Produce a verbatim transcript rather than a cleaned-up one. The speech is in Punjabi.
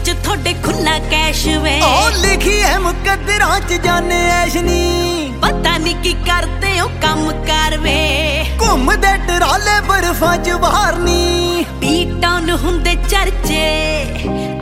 ਵਿੱਚ ਤੁਹਾਡੇ ਖੁੱਲਾ ਕੈਸ਼ ਵੇ। ਉਹ ਲਿਖੀ ਹੈ ਮੁਕੱਦਰਾਂ ਚ ਜਾਣੇ ਐਸ਼ ਨੀ, ਪਤਾ ਨੀ ਕੀ ਕਰਦੇ ਹੋ ਕੰਮ ਕਾਰ ਵੇ। ਘੁੰਮਦੇ ਟਰਾਲੇ ਬਰਫਾਂ ਚ ਬਾਹਰ ਨੀ, ਟੀ ਟਾਊਨ ਹੁੰਦੇ ਚਰਚੇ